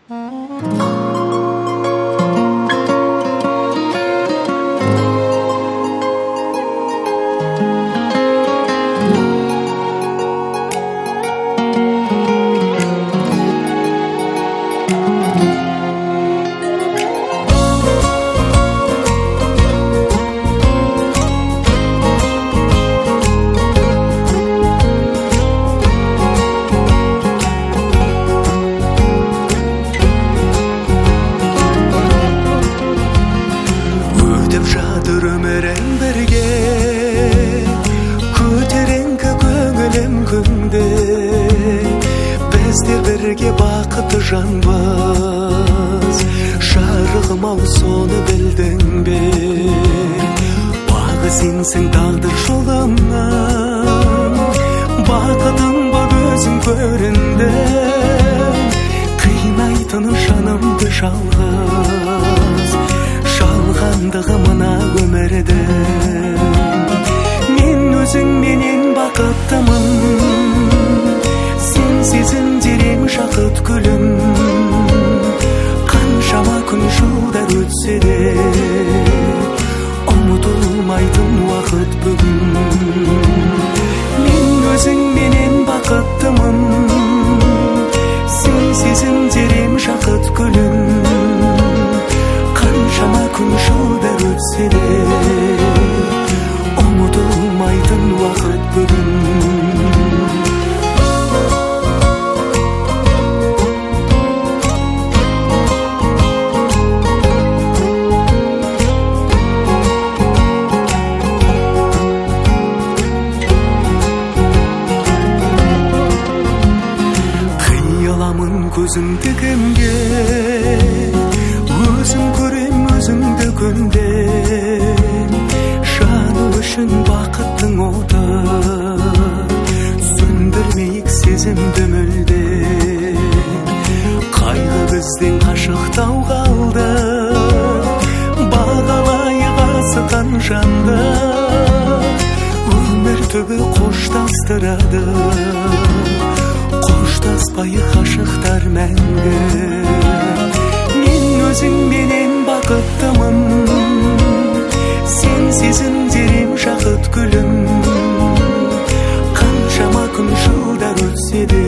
Birge baqıtı janbız Şarығым ау соны білдің бе Бағы сенсің тағдыр жолымнан Бақытың боп өзің көрінді Қинайтыны жанымды жалғыз Жалғандығы мына өмірді Мен өзіңменен бақыттымын Сезім терең шақыт күлім Қаншама күн жылдар өтсе де Ұмытылмайтын уақыт бүгін Мен өзіңменен бақыттымын Сен сезім терең шақыт күлім Қаншама күн жылдар өтсе де Ұмытылмайтын уақыт бүгін Көзіңді кімге өзім көрем өзіңді көндем Жану үшін бақыттың оты сөндірмейік сезімді мүлде Қайғы бізден қашықтау қалды бағалайық асыққан жанды Өмір түбі қоштастырады Қоштаспай қашықтар мәңгі Мен өзіңменен бақыттымын Сен сезім терең шақыт күлім Қаншама күн жылдар өтсе де